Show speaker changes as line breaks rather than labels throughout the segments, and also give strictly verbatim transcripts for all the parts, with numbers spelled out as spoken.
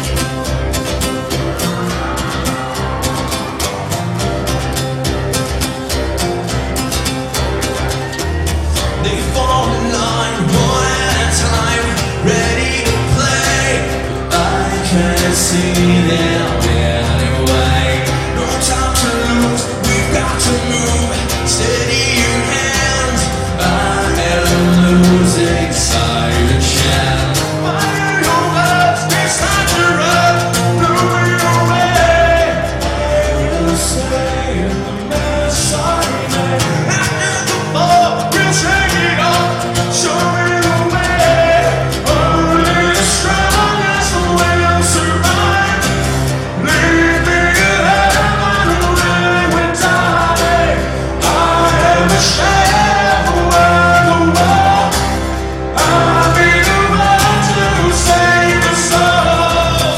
They fall in line, one at a time, ready to play. I can't see them anyway. No time to lose, we've got to move. Steady your hand, I am losing sight of chance. Fire your words, it's time to run, moving away. I will say in the mess I made. After the fall, we'll shake it off, show me the way. Only the strongest will survive. Leave me alone when we die. I am a shadow of the wall. I'll be the one to save us all.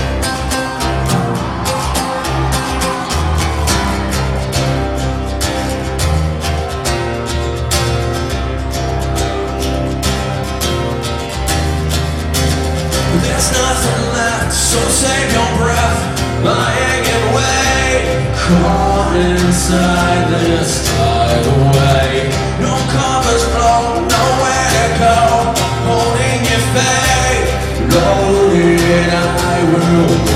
There's nothing left, so save your breath. Lying in wait, caught inside this tidal wave. No covers blown, nowhere to go. Holding your faith, loaded, I will